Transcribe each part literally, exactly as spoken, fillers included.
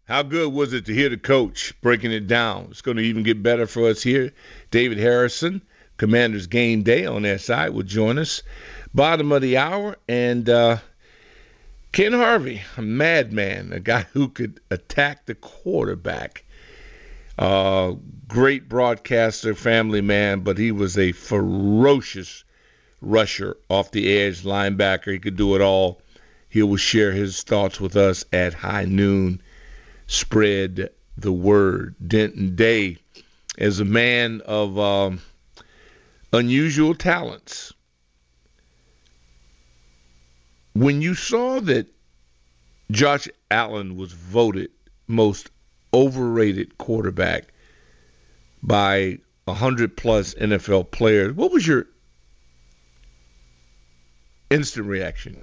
how good was it to hear the coach breaking it down? It's going to even get better for us here. David Harrison, Commanders Game Day on their side, will join us. Bottom of the hour, and uh, Ken Harvey, a madman, a guy who could attack the quarterback. Uh, great broadcaster, family man, but he was a ferocious rusher off the edge, linebacker. He could do it all. He will share his thoughts with us at high noon. Spread the word. Denton Day is a man of um, unusual talents. When you saw that Josh Allen was voted most overrated quarterback by one hundred plus N F L players, what was your instant reaction?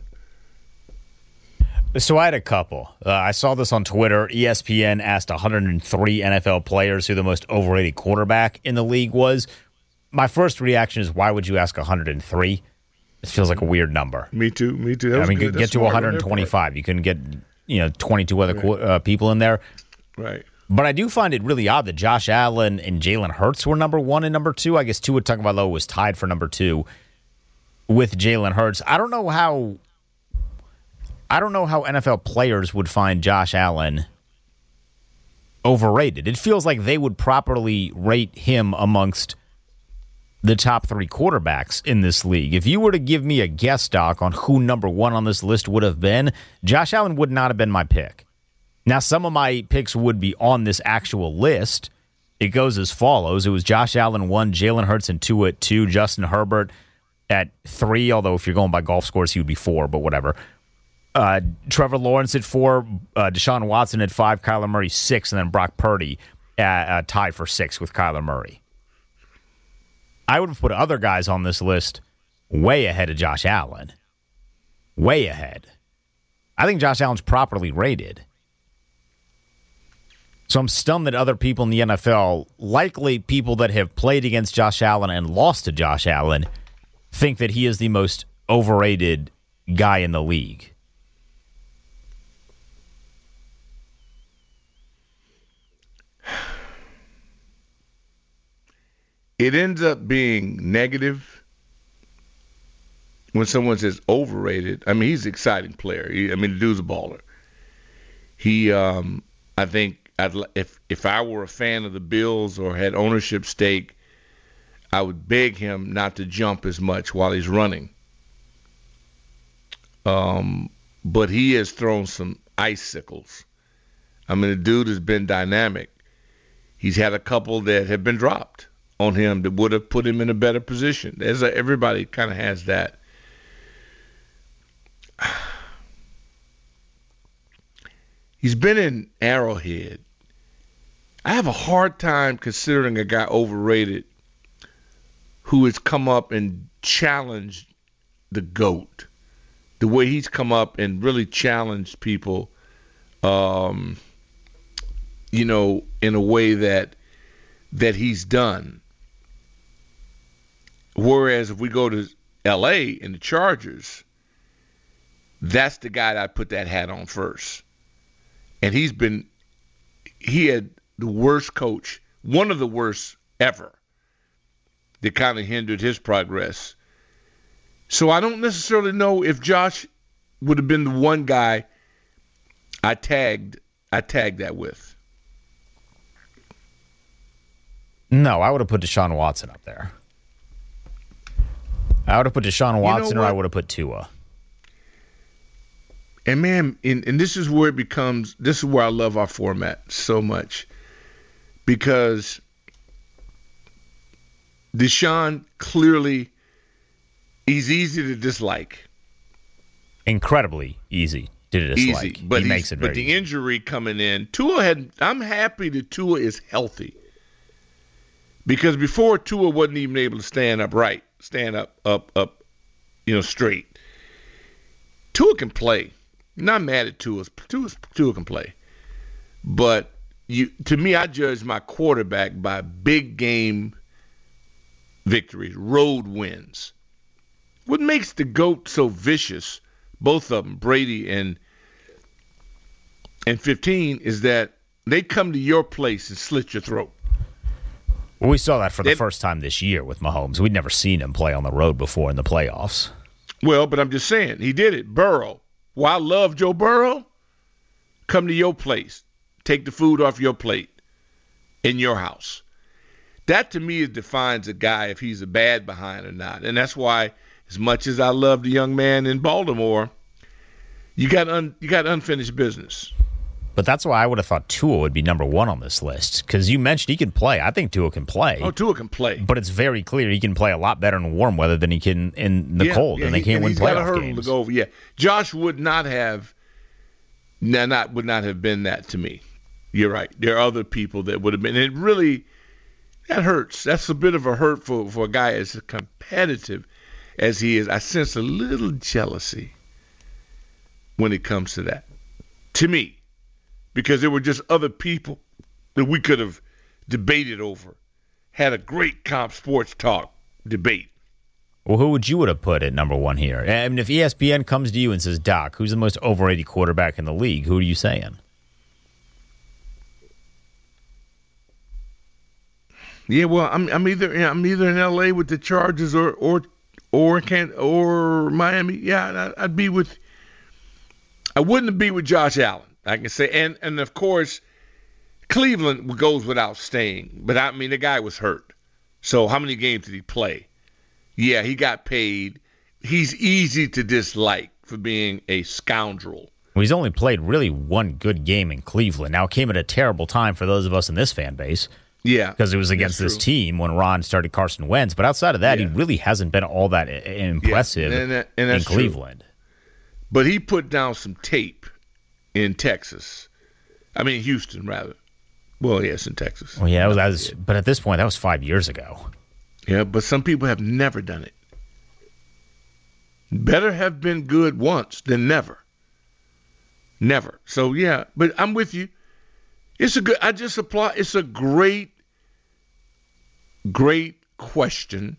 So I had a couple. Uh, I saw this on Twitter. E S P N asked one hundred three N F L players who the most overrated quarterback in the league was. My first reaction is, why would you ask one hundred three? This feels like a weird number. Me too. Me too. That I mean, good. get That's to one hundred twenty-five. You couldn't get, you know, twenty-two other right. uh, people in there. Right. But I do find it really odd that Josh Allen and Jalen Hurts were number one and number two. I guess Tua Tagovailoa was tied for number two with Jalen Hurts. I don't know how. I don't know how N F L players would find Josh Allen overrated. It feels like they would properly rate him amongst the top three quarterbacks in this league. If you were to give me a guess, Doc, on who number one on this list would have been, Josh Allen would not have been my pick. Now, some of my picks would be on this actual list. It goes as follows. It was Josh Allen one, Jalen Hurts and two at two, Justin Herbert at three, although if you're going by golf scores, he would be four, but whatever. Uh, Trevor Lawrence at four, uh, Deshaun Watson at five, Kyler Murray six, and then Brock Purdy at, uh, tied for six with Kyler Murray. I would have put other guys on this list way ahead of Josh Allen. Way ahead. I think Josh Allen's properly rated. So I'm stunned that other people in the N F L, likely people that have played against Josh Allen and lost to Josh Allen, think that he is the most overrated guy in the league. It ends up being negative when someone says overrated. I mean, he's an exciting player. He, I mean, the dude's a baller. He, um, I think, I'd, if if I were a fan of the Bills or had ownership stake, I would beg him not to jump as much while he's running. Um, but he has thrown some icicles. I mean, the dude has been dynamic. He's had a couple that have been dropped on him that would have put him in a better position. There's a, everybody kind of has that. He's been in Arrowhead. I have a hard time considering a guy overrated who has come up and challenged the GOAT. The way he's come up and really challenged people, um, you know, in a way that that he's done. Whereas if we go to L A and the Chargers, that's the guy that I put that hat on first. And he's been, he had the worst coach, one of the worst ever, that kind of hindered his progress. So I don't necessarily know if Josh would have been the one guy I tagged, I tagged that with. No, I would have put Deshaun Watson up there. I would have put Deshaun Watson, you know, or I would have put Tua. And, man, and, and this is where it becomes, this is where I love our format so much. Because Deshaun clearly, he's easy to dislike. Incredibly easy to dislike. Easy, but he makes it very But the easy. injury coming in, Tua had, I'm happy that Tua is healthy. Because before, Tua wasn't even able to stand upright, stand up, up, up, you know, straight. Tua can play. I'm not mad at Tua. Tua. Tua can play. But you, to me, I judge my quarterback by big game victories, road wins. What makes the GOAT so vicious, both of them, Brady and and fifteen is that they come to your place and slit your throat. Well, we saw that for the They- first time this year with Mahomes. We'd never seen him play on the road before in the playoffs. Well, but I'm just saying, he did it. Burrow. Well, I love Joe Burrow. Come to your place. Take the food off your plate in your house. That, to me, defines a guy if he's a bad behind or not. And that's why, as much as I love the young man in Baltimore, you got un, you got unfinished business. But that's why I would have thought Tua would be number one on this list, because you mentioned he can play. I think Tua can play. Oh, Tua can play. But it's very clear he can play a lot better in warm weather than he can in the yeah, cold, yeah, and they he- can't and win he's got a playoff hurdle games. to go over. Yeah, Josh would not have, nah, not would not have been that to me. You're right. There are other people that would have been. And it really, that hurts. That's a bit of a hurt for for a guy as competitive as he is. I sense a little jealousy when it comes to that. To me, because there were just other people that we could have debated over, had a great comp sports talk debate. Well, who would you would have put at number one here? I mean, if E S P N comes to you and says, Doc, who's the most overrated quarterback in the league, who are you saying? Yeah, well, I'm I'm either I'm either in L A with the Chargers or or or can or Miami. Yeah, I'd, I'd be with. I wouldn't be with Josh Allen. I can say, and and of course, Cleveland goes without saying. But I mean, the guy was hurt. So how many games did he play? Yeah, he got paid. He's easy to dislike for being a scoundrel. Well, he's only played really one good game in Cleveland. Now, it came at a terrible time for those of us in this fan base. Yeah, because it was against this true. team when Ron started Carson Wentz. But outside of that, Yeah. he really hasn't been all that i- impressive Yeah, and that- and in that's true. Cleveland. But he put down some tape in Texas. I mean, Houston, rather. Well, yes, in Texas. Well, yeah, that was, that was, but at this point, that was five years ago. Yeah, but some people have never done it. Better have been good once than never. Never. So, yeah, but I'm with you. It's a good, I just apply, it's a great, great question.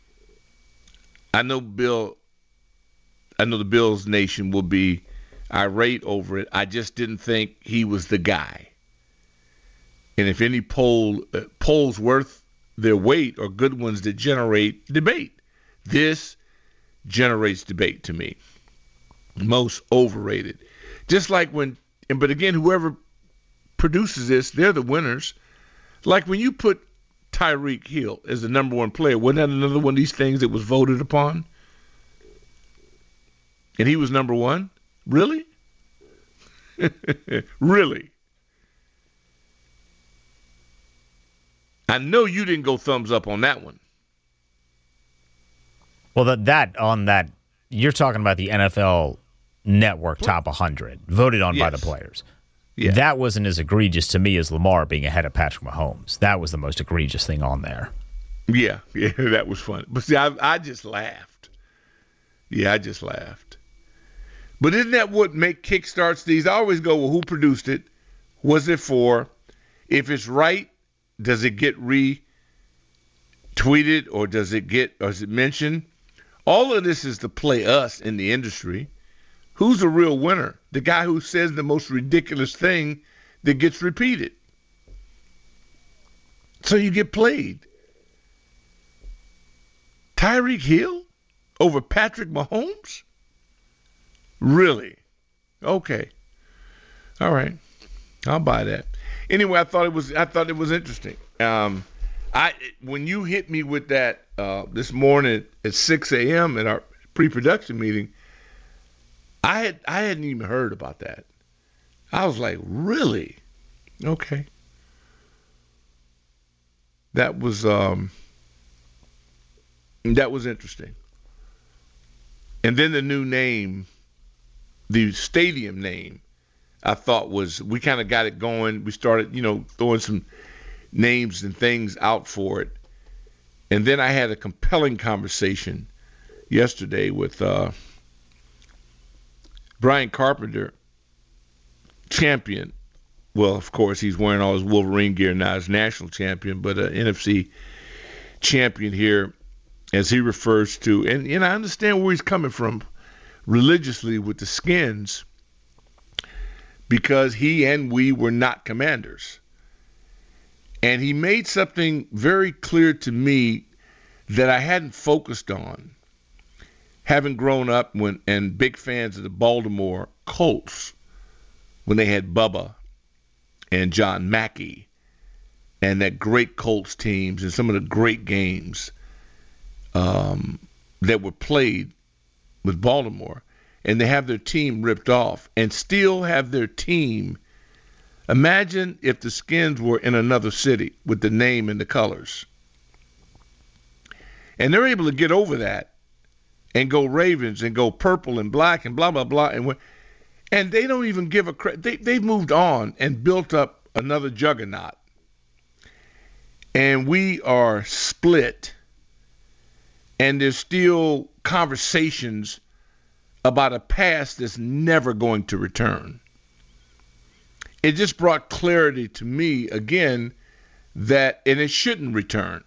I know Bill, I know the Bills Nation will be irate over it. I just didn't think he was the guy. And if any poll uh, polls worth their weight or good ones that generate debate, this generates debate to me. Most overrated. Just like when, and but again, whoever produces this, they're the winners. Like when you put Tyreek Hill as the number one player, wasn't that another one of these things that was voted upon? And he was number one? Really? Really? I know you didn't go thumbs up on that one. Well, that, that on that, you're talking about the N F L Network Top one hundred, voted on by the Yes. players. Yeah. That wasn't as egregious to me as Lamar being ahead of Patrick Mahomes. That was the most egregious thing on there. Yeah, yeah, that was funny. But see, I, I just laughed. Yeah, I just laughed. But isn't that what make kickstarts these? I always go, well, who produced it? Was it for? If it's right, does it get retweeted or does it get, or is it mentioned? All of this is to play us in the industry. Who's the real winner? The guy who says the most ridiculous thing that gets repeated. So you get played. Tyreek Hill over Patrick Mahomes? Really? Okay. All right. I'll buy that. Anyway, I thought it was I thought it was interesting. Um, I when you hit me with that uh, this morning at six a.m. at our pre-production meeting, I had I hadn't even heard about that. I was like, really? Okay. That was um, that was interesting. And then the new name, the stadium name, I thought was, we kind of got it going. We started, you know, throwing some names and things out for it. And then I had a compelling conversation yesterday with uh, Brian Carpenter, champion. Well, of course, he's wearing all his Wolverine gear now as national champion, but an N F C champion here, as he refers to. And, and I understand where he's coming from religiously with the Skins. because he and we were not Commanders. And he made something very clear to me that I hadn't focused on, having grown up when and big fans of the Baltimore Colts when they had Bubba and John Mackey and that great Colts teams and some of the great games um, that were played with Baltimore. And they have their team ripped off and still have their team. Imagine if the Skins were in another city with the name and the colors. And they're able to get over that and go Ravens and go purple and black and blah, blah, blah. And and they don't even give a credit. They, they've moved on and built up another juggernaut. And we are split. And there's still conversations about a past that's never going to return. It just brought clarity to me again that, and it shouldn't return.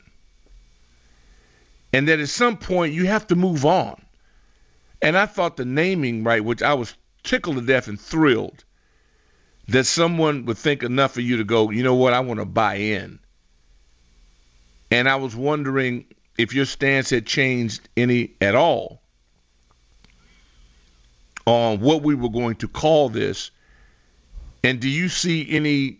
And that at some point you have to move on. And I thought the naming right, which I was tickled to death and thrilled that someone would think enough of you to go, you know what, I want to buy in. And I was wondering if your stance had changed any at all on what we were going to call this. And do you see any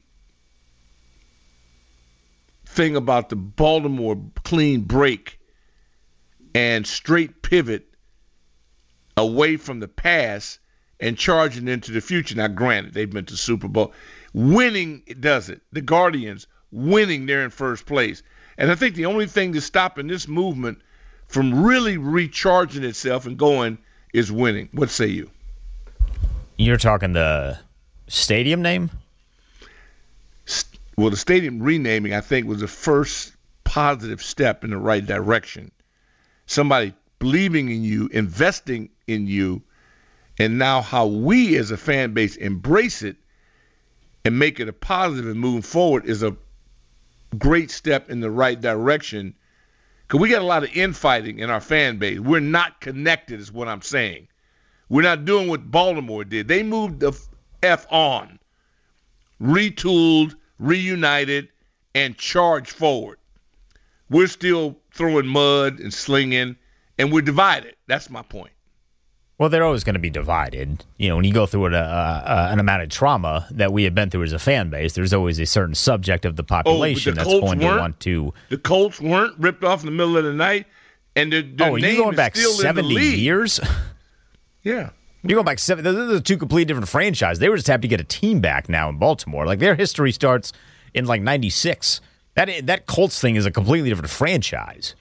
thing about the Baltimore clean break and straight pivot away from the past and charging into the future? Now, granted, they've been to Super Bowl. Winning does it. The Guardians winning, they're in first place. And I think the only thing that's stopping this movement from really recharging itself and going is winning. What say you? You're talking the stadium name? Well, the stadium renaming, I think, was the first positive step in the right direction. Somebody believing in you, investing in you, and now how we as a fan base embrace it and make it a positive and moving forward is a great step in the right direction. Because we got a lot of infighting in our fan base. We're not connected is what I'm saying. We're not doing what Baltimore did. They moved the F on, retooled, reunited, and charged forward. We're still throwing mud and slinging, and we're divided. That's my point. Well, they're always going to be divided. You know, when you go through an, uh, uh, an amount of trauma that we have been through as a fan base, there's always a certain subject of the population oh, the that's going to want to. The Colts weren't ripped off in the middle of the night, and their, their oh, are name you going is back still seventy in the league. years? Yeah. You go back seven. Those are two completely different franchises. They were just happy to get a team back now in Baltimore. Like their history starts in like ninety-six. That that Colts thing is a completely different franchise.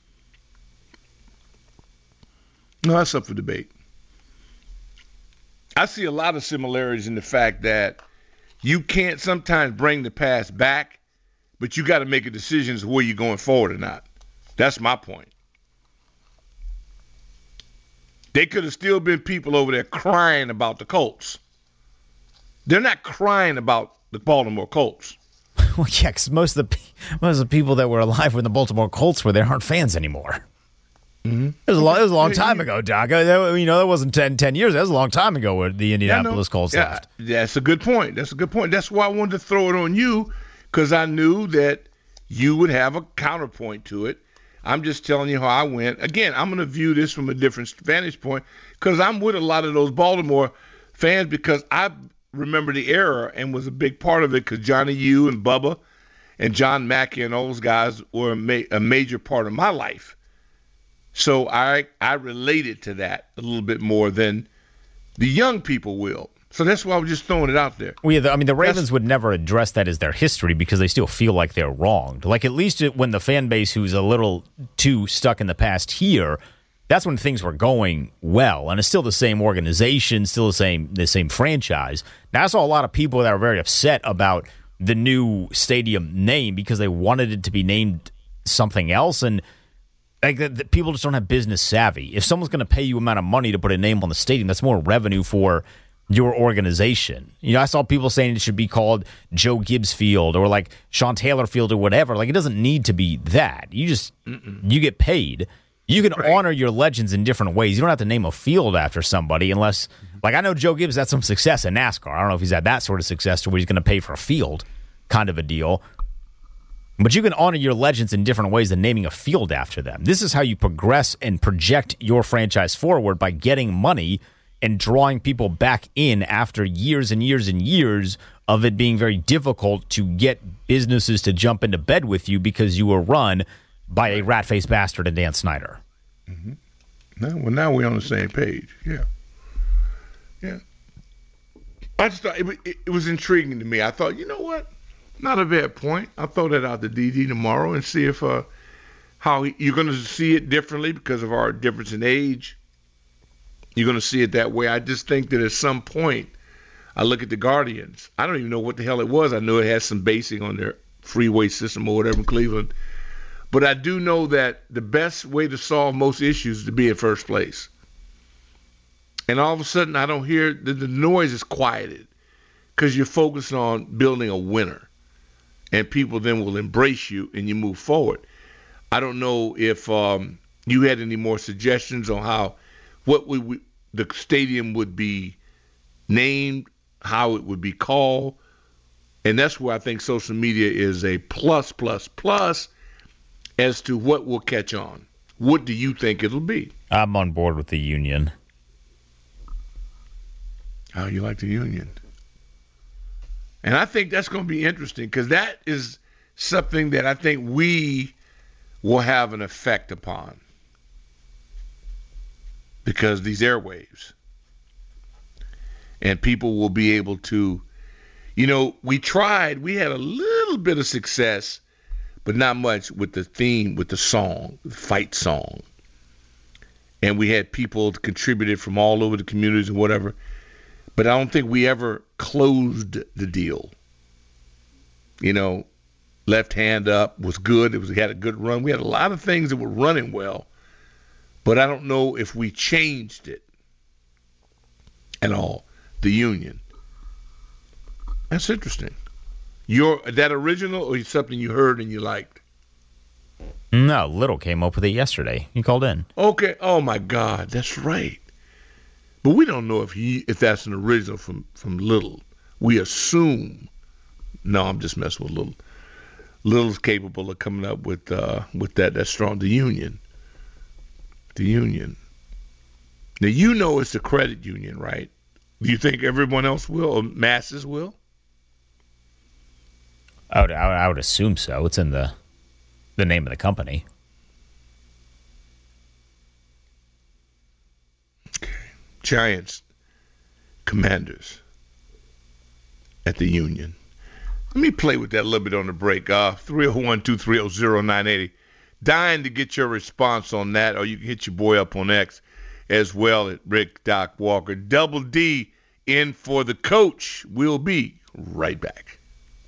No, that's up for debate. I see a lot of similarities in the fact that you can't sometimes bring the past back, but you got to make a decision as to where you're going forward or not. That's my point. They could have still been people over there crying about the Colts. They're not crying about the Baltimore Colts. Well, yeah, because most of the most of the people that were alive when the Baltimore Colts were there aren't fans anymore. Mm-hmm. It was a long, it was a long time ago, Doc. That, you know, that wasn't ten, ten years. That was a long time ago where the Indianapolis Colts yeah, left. That's a good point. That's a good point. That's why I wanted to throw it on you, because I knew that you would have a counterpoint to it. I'm just telling you how I went. Again, I'm going to view this from a different vantage point because I'm with a lot of those Baltimore fans because I remember the era and was a big part of it because Johnny U and Bubba and John Mackey and those guys were a, ma- a major part of my life. So I I related to that a little bit more than the young people will. So that's why I was just throwing it out there. Well, yeah, the, I mean, the Ravens that's, would never address that as their history because they still feel like they're wronged. Like, at least it, when the fan base who's a little too stuck in the past here, that's when things were going well. And it's still the same organization, still the same the same franchise. Now, I saw a lot of people that are very upset about the new stadium name because they wanted it to be named something else. And like the, the, people just don't have business savvy. If someone's going to pay you amount of money to put a name on the stadium, that's more revenue for your organization. You know, I saw people saying it should be called Joe Gibbs Field or like Sean Taylor Field or whatever. Like, it doesn't need to be that. You just, Mm-mm. you get paid. You can right. honor your legends in different ways. You don't have to name a field after somebody unless, like I know Joe Gibbs had some success in NASCAR. I don't know if he's had that sort of success to where he's going to pay for a field kind of a deal. But you can honor your legends in different ways than naming a field after them. This is how you progress and project your franchise forward, by getting money and drawing people back in after years and years and years of it being very difficult to get businesses to jump into bed with you because you were run by a rat-faced bastard and Dan Snyder. Mm-hmm. Now, well, now we're on the same page. Yeah. Yeah. I just thought it, it, it was intriguing to me. I thought, you know what? Not a bad point. I'll throw that out to D D tomorrow and see if uh, how he, you're going to see it differently because of our difference in age. You're going to see it that way. I just think that at some point, I look at the Guardians. I don't even know what the hell it was. I know it has some basing on their freeway system or whatever in Cleveland. But I do know that the best way to solve most issues is to be in first place. And all of a sudden, I don't hear the, the noise is quieted because you're focused on building a winner. And people then will embrace you and you move forward. I don't know if um, you had any more suggestions on how, what we, we, the stadium would be named, how it would be called. And that's where I think social media is a plus, plus, plus as to what will catch on. What do you think it'll be? I'm on board with the Union. How you like the Union? And I think that's going to be interesting because that is something that I think we will have an effect upon because these airwaves. And people will be able to, you know, we tried, we had a little bit of success, but not much with the theme, with the song, the fight song. And we had people contributed from all over the communities and whatever. But I don't think we ever closed the deal. You know, left hand up was good. It was, we had a good run. We had a lot of things that were running well. But I don't know if we changed it at all. The Union. That's interesting. Your that original or something you heard and you liked? No, Little came up with it yesterday. He called in. Okay. Oh, my God. That's right. But we don't know if he if that's an original from, from Little. We assume. No, I'm just messing with Little. Little's capable of coming up with uh, with that. That's strong. The Union. The Union. Now, you know it's the credit union, right? Do you think everyone else will or masses will? I would, I would assume so. It's in the the name of the company. Okay. Giants, Commanders at the Union. Let me play with that a little bit on the break. Uh, three oh one, two three oh, oh nine eight oh. Dying to get your response on that, or you can hit your boy up on X as well at Rick Doc Walker. Double D in for the coach. We'll be right back.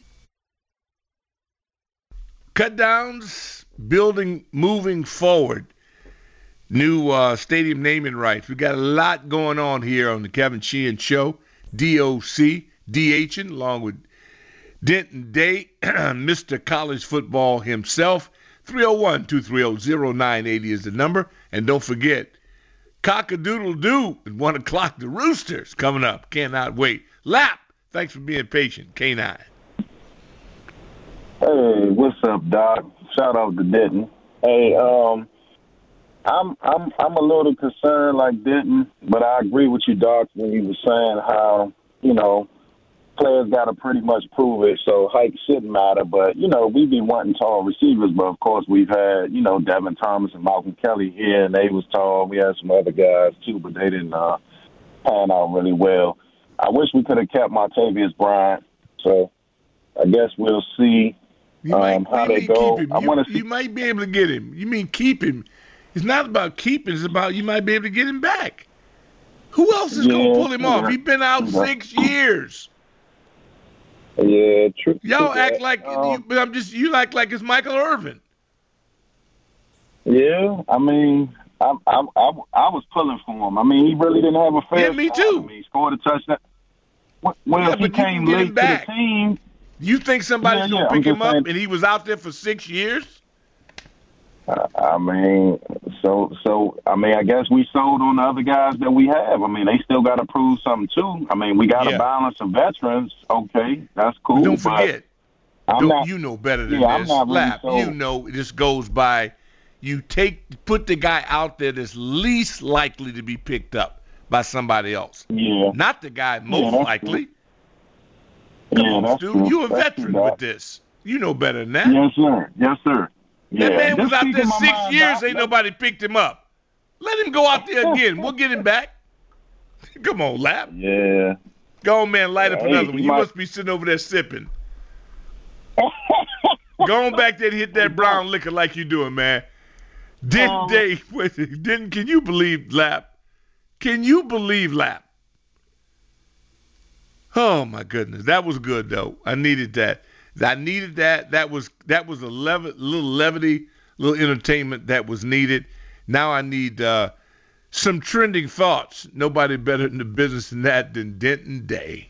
Cut downs, building, moving forward. New uh, stadium naming rights. We got a lot going on here on the Kevin Sheehan Show. D O C, DHing, along with Denton Day, Mister College Football himself. three oh one, two three oh, oh nine eight oh is the number. And don't forget, Cock-a-doodle-doo at one o'clock. The Roosters coming up. Cannot wait. Lap, thanks for being patient. K nine. Hey, what's up, Doc? Shout out to Denton. Hey, um, I'm I'm I'm a little concerned like Denton, but I agree with you, Doc, when you were saying how, you know, players got to pretty much prove it, so height shouldn't matter. But, you know, we be wanting tall receivers, but, of course, we've had, you know, Devin Thomas and Malcolm Kelly here, and they was tall. We had some other guys, too, but they didn't uh, pan out really well. I wish we could have kept Martavius Bryant, so I guess we'll see You um, might, how they keep go. him. I You, want to see. you might be able to get him. You mean keep him. It's not about keeping. It's about you might be able to get him back. Who else is Yeah, going to pull him off? yeah. He's been out Yeah. six years. Yeah, true. Y'all true act that. like Um, you, but I'm just you act like it's Michael Irvin. Yeah, I mean, I, I, I, I was pulling for him. I mean, he really didn't have a fair Yeah, me shot. too. I mean, he scored a touchdown. Well, Yeah, if he but you can came get him late to back. the team, You think somebody's Yeah, going yeah, to I'm pick him just up saying- and he was out there for six years? uh, I mean, So, so I mean, I guess we sold on the other guys that we have. I mean, they still got to prove something too. I mean, we got a Yeah. balance of veterans. Okay, that's cool. But don't but forget, I'm don't, not, you know better than yeah, I'm this. not really Lap, sold. you know this goes by. You take put the guy out there that's least likely to be picked up by somebody else, Yeah, not the guy most that's likely. Come yeah, on, that's Stu, true. you a That's veteran true, with Doc. this. You know better than that. Yes, sir. Yes, sir. Yeah. That man was Just out keep there in my six mind, years, Doc, ain't that- nobody picked him up. Let him go out there again. We'll get him back. Come on, Lap. Yeah. Go on, man, light up Hey, another one. he You might- must be sitting over there sipping. Go on back there and hit that brown liquor like you doing, man. Didn't Um, they? Wait, didn't? Can you believe Lap? Can you believe Lap? Oh my goodness, that was good though. I needed that. I needed that. That was that was a lev- little levity, little entertainment that was needed. Now I need uh, some trending thoughts. Nobody better in the business than that than Denton Day.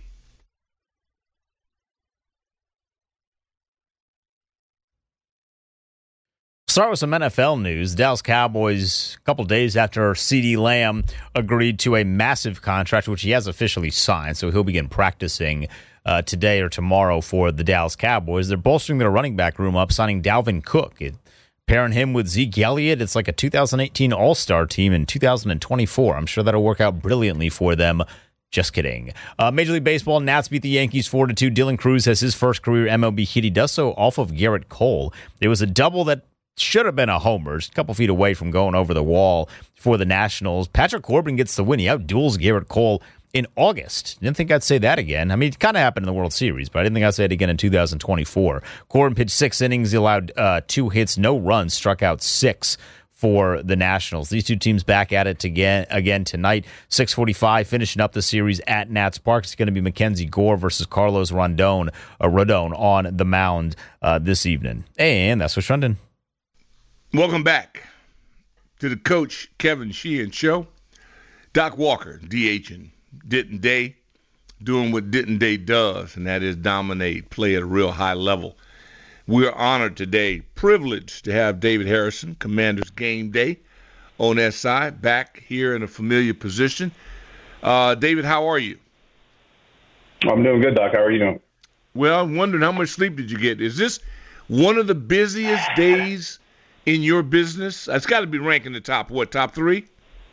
Start with some N F L news. Dallas Cowboys, a couple days after CeeDee Lamb agreed to a massive contract, which he has officially signed, so he'll begin practicing uh, today or tomorrow for the Dallas Cowboys. They're bolstering their running back room up, signing Dalvin Cook. It, pairing him with Zeke Elliott, it's like a two thousand eighteen All-Star team in two thousand twenty-four. I'm sure that'll work out brilliantly for them. Just kidding. Uh, Major League Baseball, Nats beat the Yankees four to two. Dylan Cruz has his first career M L B hit. He does so off of Garrett Cole. It was a double that should have been a homer, a couple feet away from going over the wall for the Nationals. Patrick Corbin gets the win. He outduels Garrett Cole in August. Didn't think I'd say that again. I mean, it kind of happened in the World Series, but I didn't think I'd say it again in two thousand twenty-four. Corbin pitched six innings. He allowed uh, two hits, no runs, struck out six for the Nationals. These two teams back at it again, again tonight. six forty-five, finishing up the series at Nats Park. It's going to be Mackenzie Gore versus Carlos Rondon, uh, Rodon on the mound uh, this evening. And that's what's trending. Welcome back to the Coach Kevin Sheehan Show. Doc Walker, DHing Denton Day, doing what Denton Day does, and that is dominate, play at a real high level. We're honored today, privileged to have David Harrison, Commanders Game Day, on S I, back here in a familiar position. Uh, David, how are you? I'm doing good, Doc. How are you doing? Well, I'm wondering how much sleep did you get? Is this one of the busiest days in your business? It's got to be ranking the top, what, top three?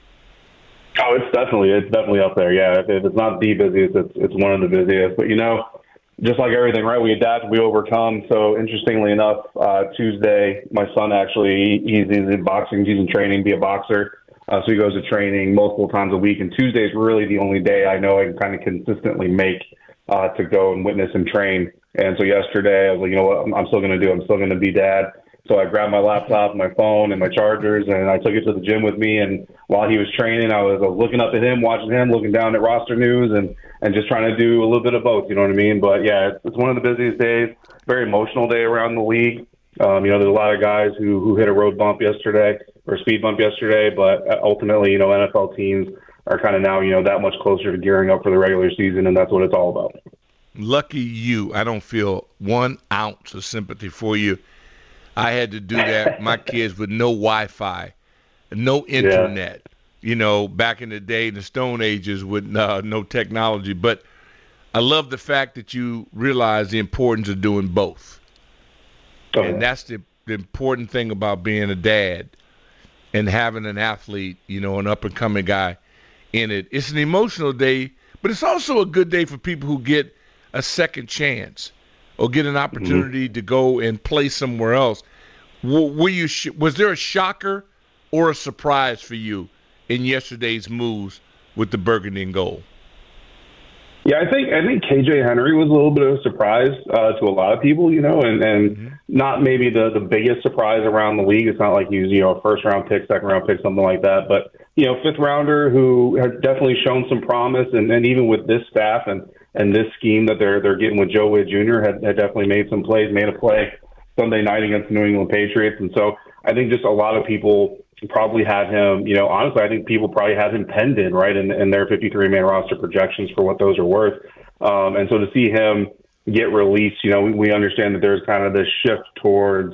Oh, it's definitely it's definitely up there. Yeah, if it's not the busiest, it's it's one of the busiest. But you know, just like everything, right? We adapt, we overcome. So interestingly enough, uh, Tuesday, my son actually he's, he's in boxing, he's in training, be a boxer. Uh, so he goes to training multiple times a week. And Tuesday is really the only day I know I can kind of consistently make uh, to go and witness and train. And so yesterday, I was like, you know what, I'm, I'm still going to do. I'm still going to be dad. So I grabbed my laptop, my phone, and my chargers, and I took it to the gym with me. And while he was training, I was, I was looking up at him, watching him, looking down at roster news, and, and just trying to do a little bit of both, you know what I mean? But, yeah, it's, it's one of the busiest days, very emotional day around the league. Um, you know, there's a lot of guys who, who hit a road bump yesterday or a speed bump yesterday, but ultimately, you know, N F L teams are kind of now, you know, that much closer to gearing up for the regular season, and that's what it's all about. Lucky you. I don't feel one ounce of sympathy for you. I had to do that. My kids with no Wi-Fi, no internet. Yeah. You know, back in the day, in the Stone Ages, with uh, no technology. But I love the fact that you realize the importance of doing both. Oh, and yeah. that's the, the important thing about being a dad and having an athlete, you know, an up-and-coming guy in it. It's an emotional day, but it's also a good day for people who get a second chance or get an opportunity mm-hmm. to go and play somewhere else. Were you, was there a shocker or a surprise for you in yesterday's moves with the burgundy and gold? Yeah, I think I think K J Henry was a little bit of a surprise uh, to a lot of people, you know, and, and mm-hmm. not maybe the, the biggest surprise around the league. It's not like he was, you know, a first round pick, second round pick, something like that. But, you know, fifth rounder who has definitely shown some promise, and, and even with this staff and, and this scheme that they're they're getting with Joe Witt Junior had, had definitely made some plays, made a play Sunday night against the New England Patriots. And so I think just a lot of people probably had him, you know, honestly, I think people probably had him penned in, right, in, in their fifty-three man roster projections for what those are worth. Um, and so to see him get released, you know, we, we understand that there's kind of this shift towards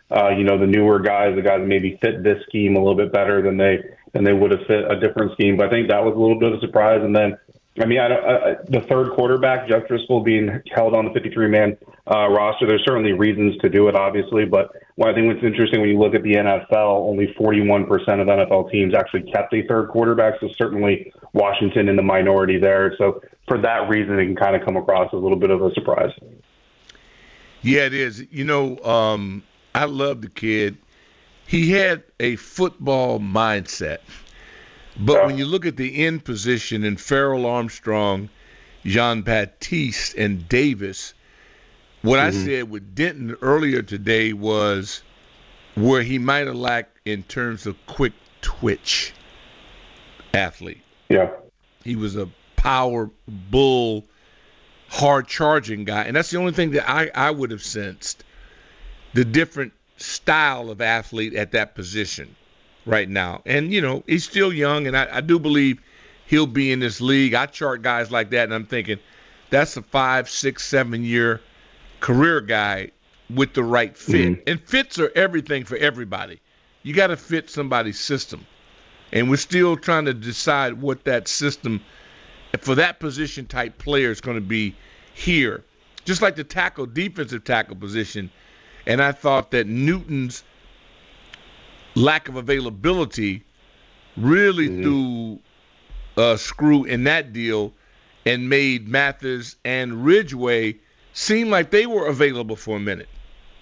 uh, you know, the newer guys, the guys that maybe fit this scheme a little bit better than they than they would have fit a different scheme. But I think that was a little bit of a surprise. And then, I mean, I don't, I, the third quarterback, Jeff Driscoll, being held on the fifty-three man uh, roster, there's certainly reasons to do it, obviously. But what I think what's interesting when you look at the N F L, only forty-one percent of N F L teams actually kept a third quarterback. So certainly Washington in the minority there. So for that reason, it can kind of come across as a little bit of a surprise. Yeah, it is. You know, um, I love the kid. He had a football mindset. But yeah. when you look at the end position in Farrell Armstrong, Jean-Baptiste, and Davis, what mm-hmm. I said with Denton earlier today was where he might have lacked in terms of quick twitch athlete. Yeah. He was a power bull, hard charging guy. And that's the only thing that I, I would have sensed, the different style of athlete at that position right now. And, you know, he's still young, and I, I do believe he'll be in this league. I chart guys like that, and I'm thinking that's a five, six, seven-year career guy with the right fit. Mm-hmm. And fits are everything for everybody. You got to fit somebody's system. And we're still trying to decide what that system for that position type player is going to be here. Just like the tackle, defensive tackle position. And I thought that Newton's lack of availability really mm-hmm. threw a screw in that deal and made Mathis and Ridgeway seem like they were available for a minute.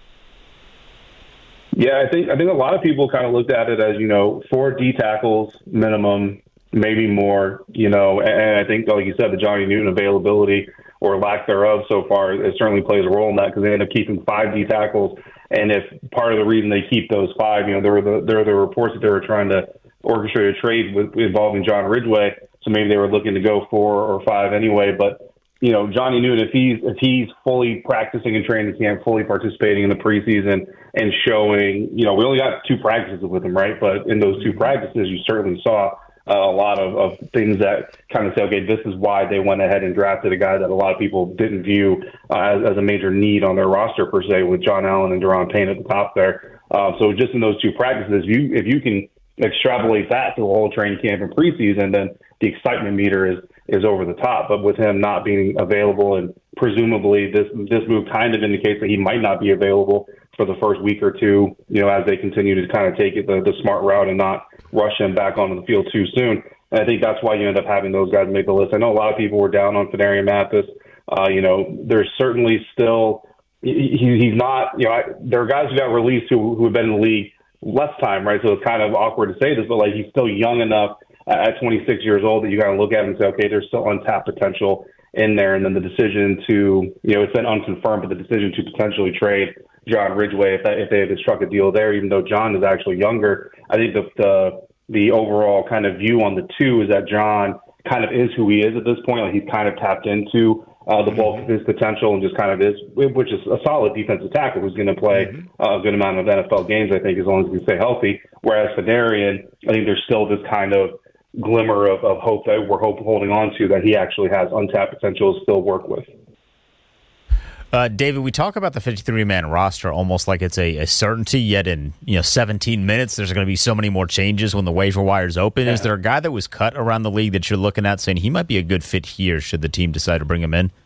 Yeah, I think I think a lot of people kind of looked at it as, you know, four D tackles minimum, maybe more, you know, and I think, like you said, the Johnny Newton availability or lack thereof so far, it certainly plays a role in that because they end up keeping five D tackles. And if part of the reason they keep those five, you know, there were the, there were the reports that they were trying to orchestrate a trade with, involving John Ridgeway, so maybe they were looking to go four or five anyway. But, you know, Johnny Newton, if he's if he's fully practicing in training camp, fully participating in the preseason and showing, you know, we only got two practices with him, right? But in those two practices, you certainly saw uh, a lot of, of things that kind of say, okay, this is why they went ahead and drafted a guy that a lot of people didn't view uh, as, as a major need on their roster per se, with John Allen and Daron Payne at the top there. Uh, so just in those two practices, you if you can extrapolate that to the whole training camp and preseason, then the excitement meter is is over the top. But with him not being available, and presumably this this move kind of indicates that he might not be available for the first week or two, you know, as they continue to kind of take it the, the smart route and not rush him back onto the field too soon. And I think that's why you end up having those guys make the list. I know a lot of people were down on Phidarian Mathis. Uh, you know, there's certainly still he, he's not, you know, I, there are guys who got released who who have been in the league less time, right? So it's kind of awkward to say this, but like he's still young enough at twenty-six years old that you got to look at him and say, okay, there's still untapped potential in there. And then the decision to, you know, it's been unconfirmed, but the decision to potentially trade John Ridgeway, if, that, if they had struck a deal there, even though John is actually younger, I think the, the the overall kind of view on the two is that John kind of is who he is at this point. Like he's kind of tapped into uh, the bulk of his potential and just kind of is, which is a solid defensive tackle who's going to play mm-hmm. uh, a good amount of N F L games, I think, as long as he can stay healthy. Whereas Phidarian, I think there's still this kind of glimmer of, of hope that we're hope, holding on to, that he actually has untapped potential to still work with. Uh, David, we talk about the fifty-three man roster almost like it's a, a certainty, yet in you know seventeen minutes, there's going to be so many more changes when the waiver wire is open. Yeah. Is there a guy that was cut around the league that you're looking at saying he might be a good fit here should the team decide to bring him in?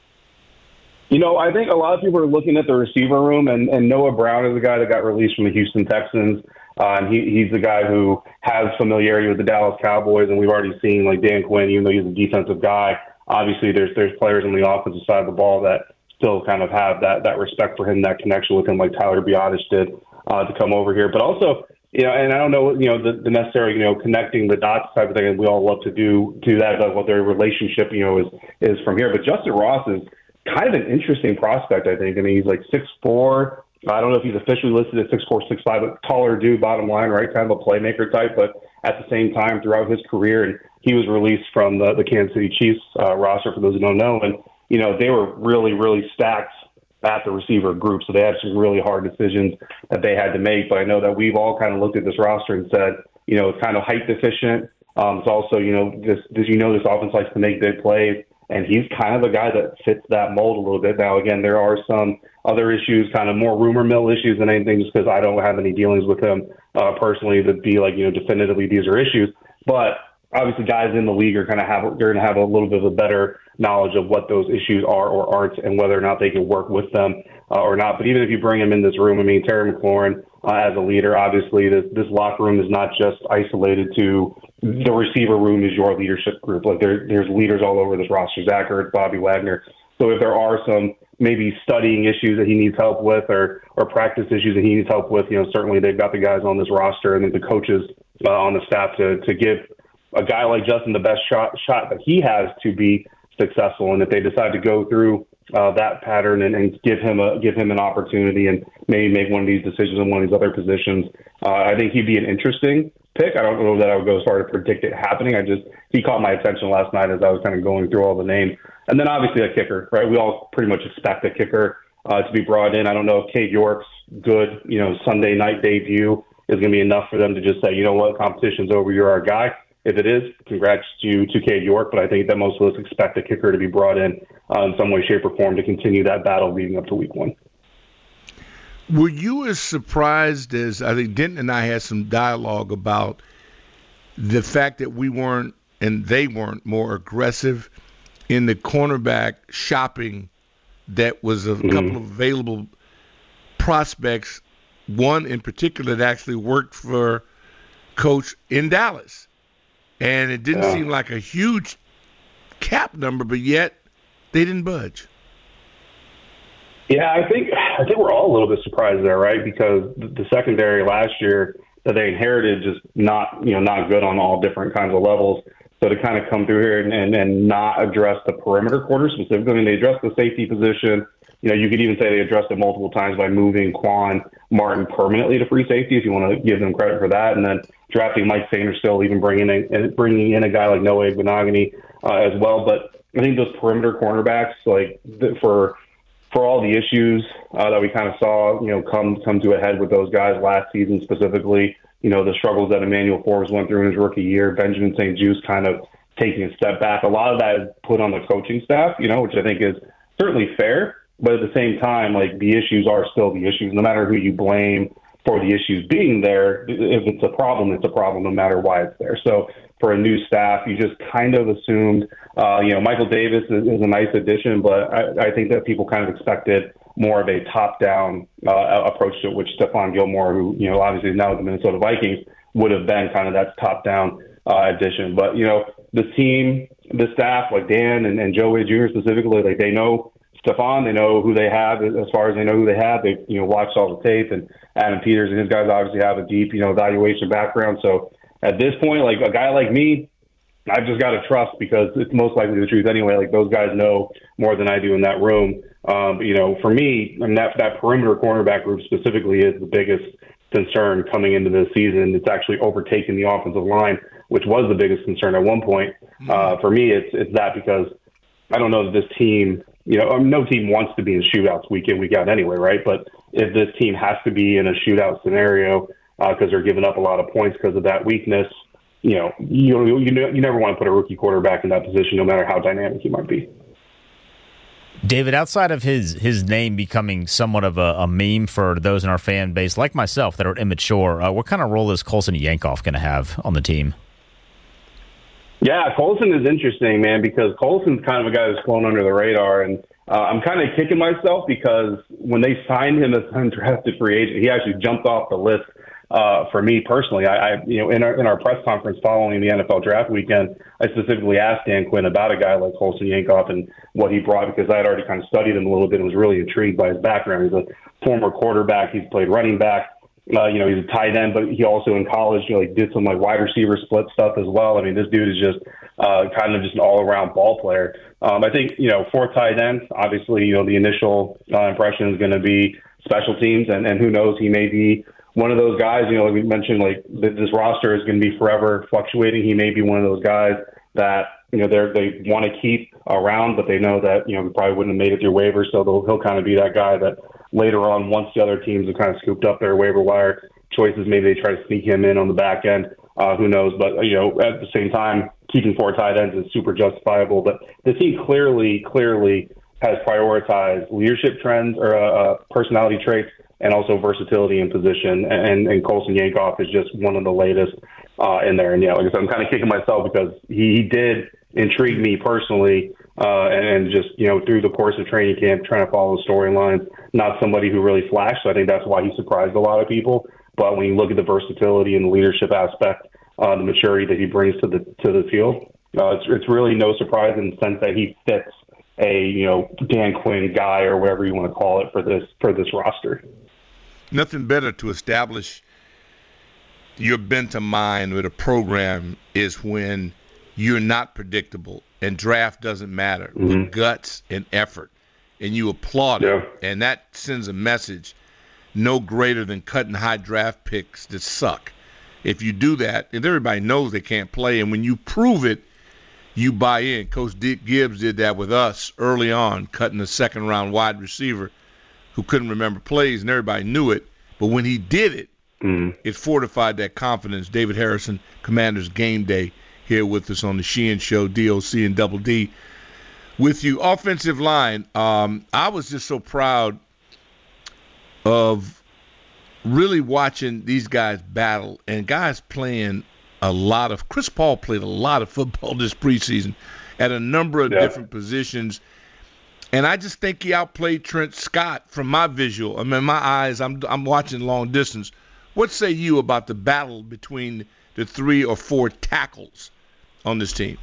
You know, I think a lot of people are looking at the receiver room, and, and Noah Brown is the guy that got released from the Houston Texans. Uh, and he, he's the guy who has familiarity with the Dallas Cowboys, and we've already seen, like, Dan Quinn, even though he's a defensive guy, obviously there's there's players on the offensive side of the ball that still kind of have that that respect for him, that connection with him, like Tyler Biadasz did uh, to come over here. But also, you know, and I don't know, you know, the, the necessary, you know, connecting the dots type of thing, and we all love to do do that, but what their relationship, you know, is is from here. But Justin Ross is kind of an interesting prospect, I think. I mean, he's like six four. I don't know if he's officially listed at six four, six five, but taller dude, bottom line, right? Kind of a playmaker type, but at the same time, throughout his career, and he was released from the, the Kansas City Chiefs uh, roster, for those who don't know. And, you know, they were really, really stacked at the receiver group, so they had some really hard decisions that they had to make. But I know that we've all kind of looked at this roster and said, you know, it's kind of height deficient. Um, it's also, you know, this, this, you know, this offense likes to make big plays. And he's kind of a guy that fits that mold a little bit. Now, again, there are some other issues, kind of more rumor mill issues than anything, just because I don't have any dealings with him uh, personally to be like, you know, definitively these are issues. But obviously guys in the league are kind of have, they're going to have a little bit of a better knowledge of what those issues are or aren't and whether or not they can work with them uh, or not. But even if you bring him in this room, I mean, Terry McLaurin uh, as a leader, obviously this, this locker room is not just isolated to the receiver room is your leadership group. Like there, there's leaders all over this roster, Zach Ertz, Bobby Wagner. So if there are some maybe studying issues that he needs help with or, or practice issues that he needs help with, you know, certainly they've got the guys on this roster and then the coaches uh, on the staff to, to give a guy like Justin the best shot shot that he has to be successful. And if they decide to go through uh, that pattern and, and give him a give him an opportunity and maybe make one of these decisions in one of these other positions, uh, I think he'd be an interesting pick. I don't know that I would go as far to predict it happening. I just he caught my attention last night as I was kind of going through all the names. And then obviously a kicker, right? We all pretty much expect a kicker uh, to be brought in. I don't know if Cade York's good, you know, Sunday night debut is going to be enough for them to just say, you know what, competition's over, you're our guy. If it is, congrats to, to Cade York, but I think that most of us expect a kicker to be brought in uh, in some way, shape, or form to continue that battle leading up to week one. Were you as surprised as, I think Denton and I had some dialogue about the fact that we weren't, and they weren't, more aggressive in the cornerback shopping that was a mm-hmm. couple of available prospects, one in particular that actually worked for Coach in Dallas. And it didn't yeah. seem like a huge cap number, but yet they didn't budge. Yeah, I think I think we're all a little bit surprised there, right? Because the secondary last year that they inherited just not, you know, not good on all different kinds of levels. So to kind of come through here and, and, and not address the perimeter quarter specifically, I mean, they addressed the safety position. You know, you could even say they addressed it multiple times by moving Quan Martin permanently to free safety, if you want to give them credit for that, and then drafting Mike Sainristil, even bringing in bringing in a guy like Noah Igbinoghene uh, as well. But I think those perimeter cornerbacks, like the, for for all the issues uh, that we kind of saw, you know, come come to a head with those guys last season specifically. You know, the struggles that Emmanuel Forbes went through in his rookie year, Benjamin Saint Juste kind of taking a step back. A lot of that is put on the coaching staff, you know, which I think is certainly fair. But at the same time, like, the issues are still the issues. No matter who you blame for the issues being there, if it's a problem, it's a problem no matter why it's there. So for a new staff, you just kind of assumed, uh, you know, Michael Davis is, is a nice addition, but I, I think that people kind of expected more of a top-down uh, approach to it, which Stephon Gilmore, who, you know, obviously is now with the Minnesota Vikings, would have been kind of that top-down uh, addition. But, you know, the team, the staff, like Dan and, and Joe Wade Junior specifically, like, they know Stephon, they know who they have as far as they know who they have. They've, you know, watched all the tape, and Adam Peters and his guys obviously have a deep, you know, evaluation background. So at this point, like, a guy like me, I've just got to trust, because it's most likely the truth anyway. Like, those guys know more than I do in that room. Um, you know, for me, I mean, that, that perimeter cornerback group specifically is the biggest concern coming into this season. It's actually overtaken the offensive line, which was the biggest concern at one point. Uh, for me, it's it's that, because I don't know that this team, you know, no team wants to be in shootouts week in, week out anyway, right? But if this team has to be in a shootout scenario because uh, they're giving up a lot of points because of that weakness, you know, you, you you never want to put a rookie quarterback in that position, no matter how dynamic he might be. David, outside of his his name becoming somewhat of a, a meme for those in our fan base, like myself, that are immature, uh, what kind of role is Colson Yankoff going to have on the team? Yeah, Colson is interesting, man, because Colson's kind of a guy who's flown under the radar, and uh, I'm kind of kicking myself because when they signed him as an undrafted free agent, he actually jumped off the list uh, for me personally. I, I, you know, in our in our press conference following the N F L draft weekend, I specifically asked Dan Quinn about a guy like Colson Yankoff and what he brought, because I had already kind of studied him a little bit and was really intrigued by his background. He's a former quarterback. He's played running back. Uh, you know, he's a tight end, but he also in college, you know, like, did some like wide receiver split stuff as well. I mean, this dude is just uh, kind of just an all-around ball player. Um, I think, you know, for tight ends, obviously, you know, the initial uh, impression is going to be special teams, and, and who knows, he may be one of those guys. You know, like we mentioned, like this roster is going to be forever fluctuating. He may be one of those guys that, you know, they they want to keep around, but they know that, you know, he probably wouldn't have made it through waivers, so he'll kind of be that guy that later on, once the other teams have kind of scooped up their waiver wire choices, maybe they try to sneak him in on the back end. Uh, who knows? But, you know, at the same time, keeping four tight ends is super justifiable. But the team clearly, clearly has prioritized leadership trends or uh, personality traits and also versatility in position. And, and Colson Yankoff is just one of the latest uh, in there. And, yeah, like I said, I'm kind of kicking myself because he, he did intrigue me personally uh, and, and just, you know, through the course of training camp, trying to follow the storylines, not somebody who really flashed. So I think that's why he surprised a lot of people. But when you look at the versatility and the leadership aspect, uh, the maturity that he brings to the to the field, uh, it's, it's really no surprise in the sense that he fits a, you know, Dan Quinn guy or whatever you want to call it for this for this roster. Nothing better to establish your bent of mind with a program is when you're not predictable and draft doesn't matter, mm-hmm. with guts and effort, and you applaud yeah. it, and that sends a message no greater than cutting high draft picks that suck. If you do that, and everybody knows they can't play, and when you prove it, you buy in. Coach Dick Gibbs did that with us early on, cutting a second-round wide receiver who couldn't remember plays, and everybody knew it. But when he did it, mm. it fortified that confidence. David Harrison, Commanders Game Day, here with us on the Sheehan Show, D O C and Double D. With you, offensive line, um, I was just so proud of really watching these guys battle, and guys playing a lot of – Chris Paul played a lot of football this preseason at a number of yeah. different positions. And I just think he outplayed Trent Scott from my visual. I mean, my eyes, I'm I'm watching long distance. What say you about the battle between the three or four tackles on this team?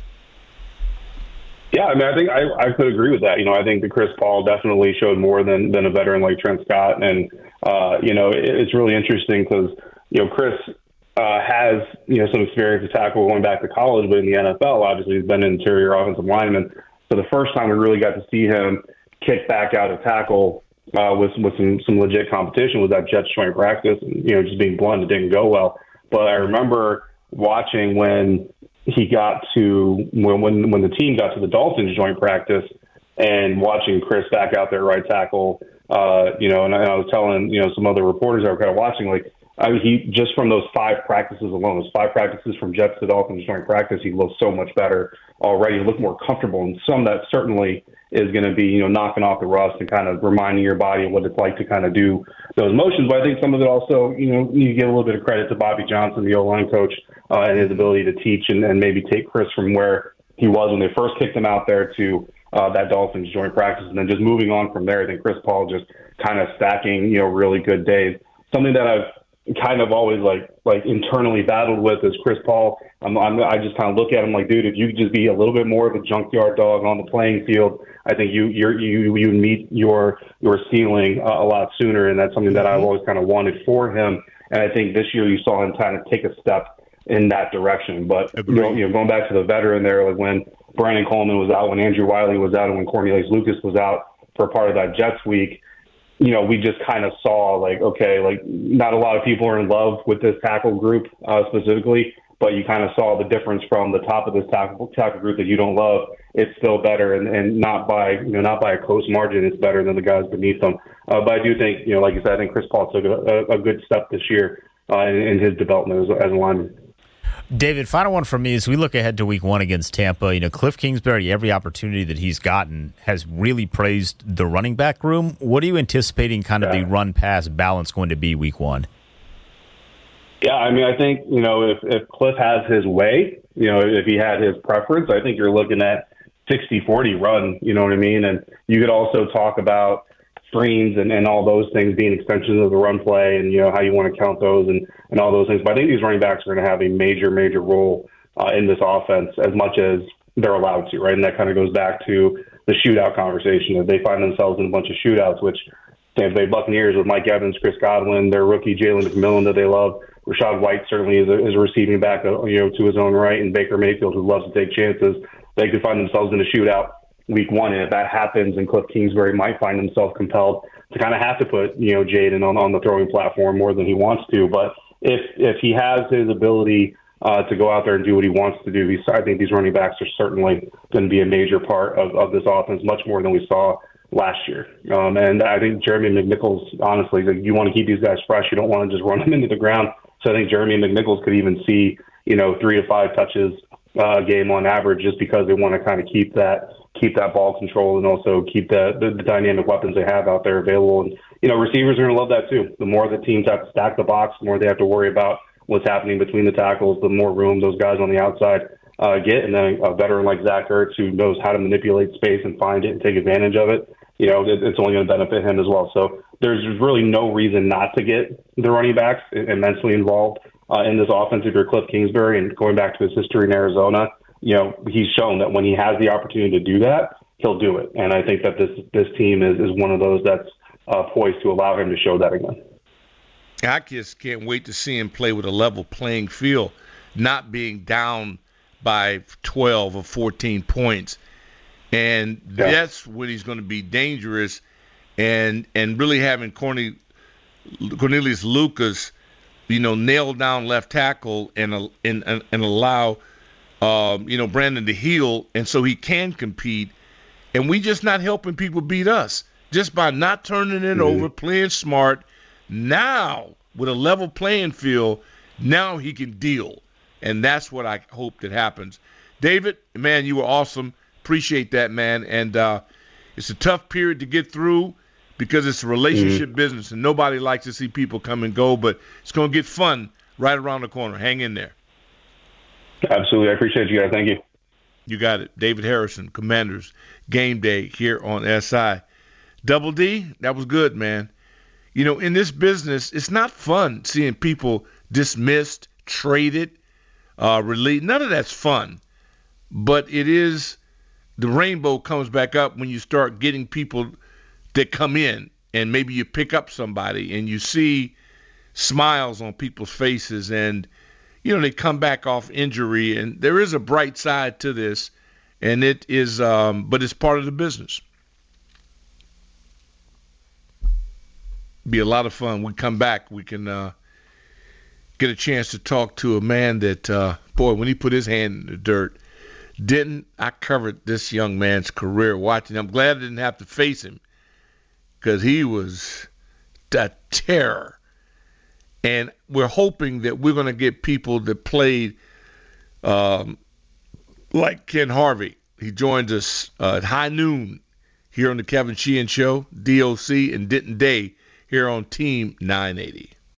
Yeah, I mean, I think I, I could agree with that. You know, I think that Chris Paul definitely showed more than, than a veteran like Trent Scott. And, uh, you know, it, it's really interesting because, you know, Chris uh, has, you know, some experience to tackle going back to college, but in the N F L, obviously he's been an interior offensive lineman. So the first time we really got to see him kick back out of tackle uh, with with some, some legit competition was that Jets joint practice. And, you know, just being blunt, it didn't go well. But I remember watching when he got to when when when the team got to the Dolphins joint practice and watching Chris back out there right tackle. Uh, you know, and I, and I was telling you know some other reporters that were kind of watching, like, I mean, he just from those five practices alone, those five practices from Jets to Dolphins joint practice, he looks so much better already. He looked more comfortable, and some that certainly is going to be, you know, knocking off the rust and kind of reminding your body of what it's like to kind of do those motions. But I think some of it also, you know, you give a little bit of credit to Bobby Johnson, the O-line coach, uh, and his ability to teach and, and maybe take Chris from where he was when they first kicked him out there to uh, that Dolphins joint practice, and then just moving on from there. I think Chris Paul just kind of stacking, you know, really good days. Something that I've kind of always like like internally battled with is Chris Paul. I'm, I'm, I just kind of look at him like, dude, if you could just be a little bit more of a junkyard dog on the playing field, I think you you're, you you meet your your ceiling uh, a lot sooner, and that's something that I've always kind of wanted for him. And I think this year you saw him kind of take a step in that direction. But you know, you know, going back to the veteran there, like when Brandon Coleman was out, when Andrew Wiley was out, and when Cornelius Lucas was out for part of that Jets week, you know, we just kind of saw like, okay, like not a lot of people are in love with this tackle group uh, specifically, but you kind of saw the difference from the top of this tackle, tackle group that you don't love. It's still better, and, and not by, you know, not by a close margin. It's better than the guys beneath them. Uh, but I do think, you know, like you said, I think Chris Paul took a, a good step this year uh, in, in his development as, as a lineman. David, final one for me as we look ahead to week one against Tampa. You know, Cliff Kingsbury, every opportunity that he's gotten, has really praised the running back room. What are you anticipating kind of yeah. the run-pass balance going to be week one? Yeah, I mean, I think, you know, if, if Cliff has his way, you know, if he had his preference, I think you're looking at sixty forty run, you know what I mean? And you could also talk about screens and, and all those things being extensions of the run play and, you know, how you want to count those and, and all those things. But I think these running backs are going to have a major, major role uh, in this offense as much as they're allowed to, right? And that kind of goes back to the shootout conversation. If they find themselves in a bunch of shootouts, which Tampa Bay Buccaneers with Mike Evans, Chris Godwin, their rookie Jalen McMillan that they love, Rashad White certainly is a, is a receiving back, you know, to his own right, and Baker Mayfield, who loves to take chances. They could find themselves in a shootout week one, and if that happens, and Cliff Kingsbury might find himself compelled to kind of have to put, you know, Jaden on, on the throwing platform more than he wants to. But if if he has his ability uh, to go out there and do what he wants to do, he's, I think these running backs are certainly going to be a major part of, of this offense, much more than we saw last year. Um, and I think Jeremy McNichols, honestly, like, you want to keep these guys fresh. You don't want to just run them into the ground. So I think Jeremy McNichols could even see, you know, three to five touches uh, a game on average, just because they want to kind of keep that keep that ball control and also keep the, the, the dynamic weapons they have out there available. And, you know, receivers are going to love that too. The more the teams have to stack the box, the more they have to worry about what's happening between the tackles, the more room those guys on the outside uh, get. And then a veteran like Zach Ertz, who knows how to manipulate space and find it and take advantage of it, you know, it, it's only going to benefit him as well. So there's really no reason not to get the running backs immensely involved uh, in this offense. If you're Cliff Kingsbury, and going back to his history in Arizona, you know, he's shown that when he has the opportunity to do that, he'll do it. And I think that this this team is, is one of those that's uh, poised to allow him to show that again. I just can't wait to see him play with a level playing field, not being down by twelve or fourteen points. And yeah. that's when he's going to be dangerous. And and really having Corny, Cornelius Lucas, you know, nail down left tackle and and and, and allow, um, you know, Brandon to heal, and so he can compete. And we just not helping people beat us just by not turning it mm-hmm. over, playing smart. Now, with a level playing field, now he can deal. And that's what I hope that happens. David, man, you were awesome. Appreciate that, man. And uh, it's a tough period to get through because it's a relationship mm-hmm. business, and nobody likes to see people come and go, but it's going to get fun right around the corner. Hang in there. Absolutely. I appreciate you guys. Thank you. You got it. David Harrison, Commanders, game day here on S I. Double D, that was good, man. You know, in this business, it's not fun seeing people dismissed, traded, uh, released. None of that's fun. But it is, the rainbow comes back up when you start getting people that come in, and maybe you pick up somebody and you see smiles on people's faces, and, you know, they come back off injury. And there is a bright side to this, and it is, um, but it's part of the business. Be a lot of fun. We come back, we can uh, get a chance to talk to a man that, uh, boy, when he put his hand in the dirt, didn't I covered this young man's career watching. I'm glad I didn't have to face him because he was a terror. And we're hoping that we're going to get people that played um, like Ken Harvey. He joins us uh, at high noon here on the Kevin Sheehan Show, D O C and Denton Day, here on Team nine eighty.